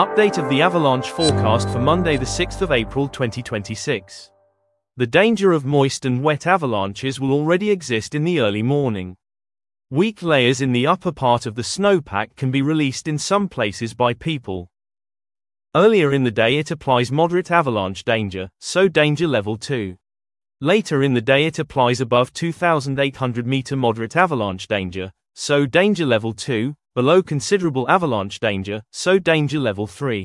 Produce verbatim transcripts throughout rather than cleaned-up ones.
Update of the avalanche forecast for Monday the sixth of April twenty twenty-six. The danger of moist and wet avalanches will already exist in the early morning. Weak layers in the upper part of the snowpack can be released in some places by people. Earlier in the day it applies moderate avalanche danger, so danger level two. Later in the day it applies above two thousand eight hundred meter moderate avalanche danger, so danger level two, below considerable avalanche danger, so danger level three.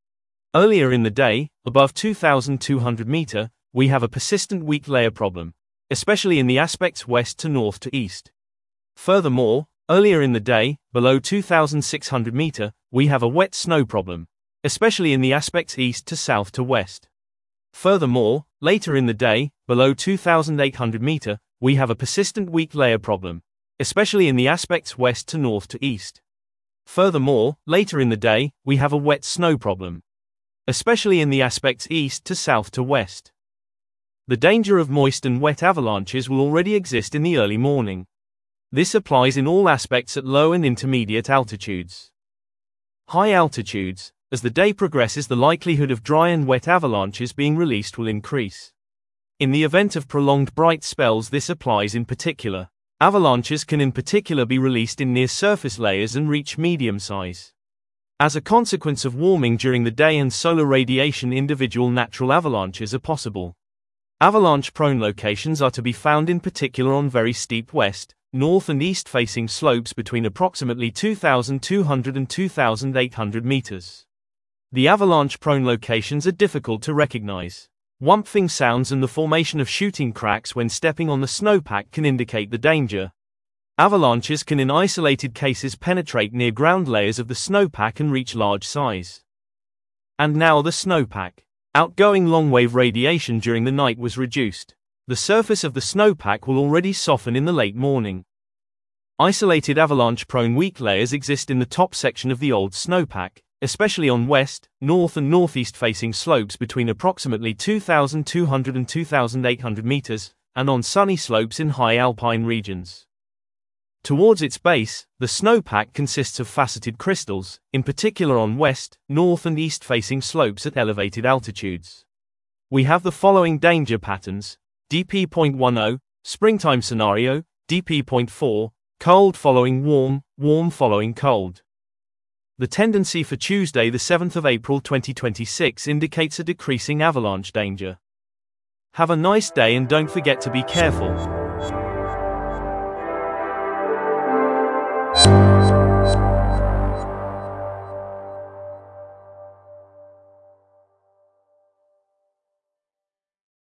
Earlier in the day, above two thousand two hundred meter, we have a persistent weak layer problem, especially in the aspects west to north to east. Furthermore, earlier in the day, below two thousand six hundred meter, we have a wet snow problem, especially in the aspects east to south to west. Furthermore, later in the day, below two thousand eight hundred meter, we have a persistent weak layer problem, especially in the aspects west to north to east. Furthermore, later in the day, we have a wet snow problem, especially in the aspects east to south to west. The danger of moist and wet avalanches will already exist in the early morning. This applies in all aspects at low and intermediate altitudes. High altitudes, as the day progresses, the likelihood of dry and wet avalanches being released will increase. In the event of prolonged bright spells, this applies in particular. Avalanches can in particular be released in near-surface layers and reach medium size. As a consequence of warming during the day and solar radiation, individual natural avalanches are possible. Avalanche-prone locations are to be found in particular on very steep west, north and east-facing slopes between approximately two thousand two hundred and two thousand eight hundred meters. The avalanche-prone locations are difficult to recognize. Whumping sounds and the formation of shooting cracks when stepping on the snowpack can indicate the danger. Avalanches can in isolated cases penetrate near ground layers of the snowpack and reach large size. And now the snowpack. Outgoing long-wave radiation during the night was reduced. The surface of the snowpack will already soften in the late morning. Isolated avalanche-prone weak layers exist in the top section of the old snowpack, especially on west, north and northeast-facing slopes between approximately two thousand two hundred and two thousand eight hundred meters, and on sunny slopes in high alpine regions. Towards its base, the snowpack consists of faceted crystals, in particular on west, north and east-facing slopes at elevated altitudes. We have the following danger patterns: D P zero point ten, springtime scenario, D P zero point four, cold following warm, warm following cold. The tendency for Tuesday the seventh of April twenty twenty-six indicates a decreasing avalanche danger. Have a nice day and don't forget to be careful.